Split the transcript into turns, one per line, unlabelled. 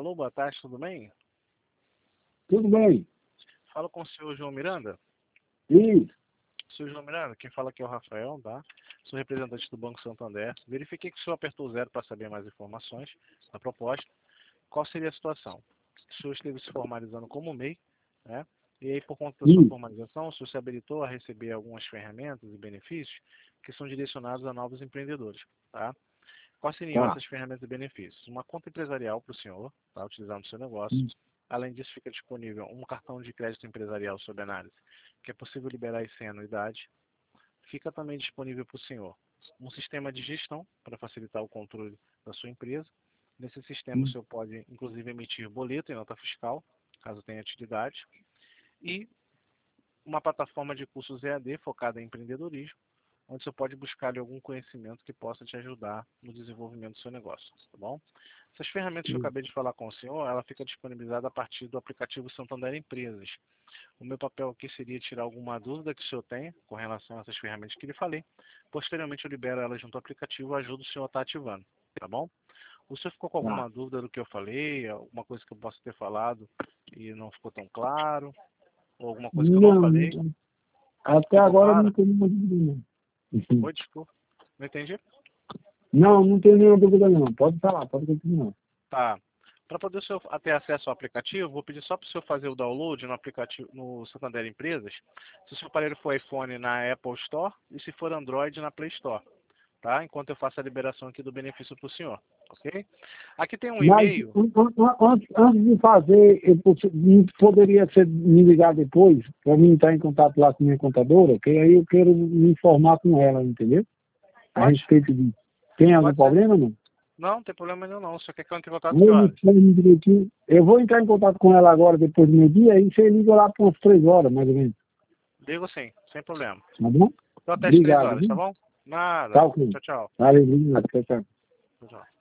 Alô, boa tarde, tudo bem?
Tudo bem?
Falo com o senhor João Miranda.
Isso.
Senhor João Miranda, quem fala aqui é o Rafael, tá? Sou representante do Banco Santander. Verifiquei que o senhor apertou 0 para saber mais informações da proposta. Qual seria a situação? O senhor esteve se formalizando como MEI, né? E aí, por conta da sua formalização, o senhor se habilitou a receber algumas ferramentas e benefícios que são direcionados a novos empreendedores, tá? Quais seriam essas ferramentas e benefícios? Uma conta empresarial para o senhor, tá? Utilizar no seu negócio. Além disso, fica disponível um cartão de crédito empresarial sob análise, que é possível liberar sem anuidade. Fica também disponível para o senhor um sistema de gestão para facilitar o controle da sua empresa. Nesse sistema, o senhor pode, inclusive, emitir boleto e nota fiscal, caso tenha utilidade. E uma plataforma de cursos EAD focada em empreendedorismo, onde você pode buscar ali algum conhecimento que possa te ajudar no desenvolvimento do seu negócio, tá bom? Essas ferramentas que eu acabei de falar com o senhor, ela fica disponibilizada a partir do aplicativo Santander Empresas. O meu papel aqui seria tirar alguma dúvida que o senhor tenha com relação a essas ferramentas que lhe falei. Posteriormente eu libero elas junto ao aplicativo e ajudo o senhor a estar ativando, tá bom? O senhor ficou com alguma dúvida do que eu falei, alguma coisa que eu possa ter falado e não ficou tão claro? Ou alguma coisa que eu não falei?
Até agora não tenho nenhuma dúvida, não.
Oi, desculpa. Não entendi?
Não tenho nenhuma dúvida, não. Pode falar, pode continuar.
Tá. Para poder o senhor ter acesso ao aplicativo, vou pedir só para o senhor fazer o download no aplicativo no Santander Empresas. Se o seu aparelho for iPhone, na Apple Store, e se for Android, na Play Store. Tá? Enquanto eu faço a liberação aqui do benefício para o senhor. Ok? Aqui tem um e-mail.
Antes de fazer, poderia ser me ligar depois, para mim entrar em contato lá com minha contadora, que aí eu quero me informar com ela, entendeu? A respeito disso. Tem algum problema, não?
Não tem problema nenhum não. O senhor quer que eu entre em contato com ela?
Eu vou entrar em contato com ela agora, depois do meio-dia, aí você liga lá por umas 3 horas, mais ou menos.
Ligo sim, sem problema.
Tá bom?
Então até as 3 horas, tá bom? Nada.
Tá, ok.
Tchau, tchau.
Valeu, tchau, tchau.
Tchau, tchau.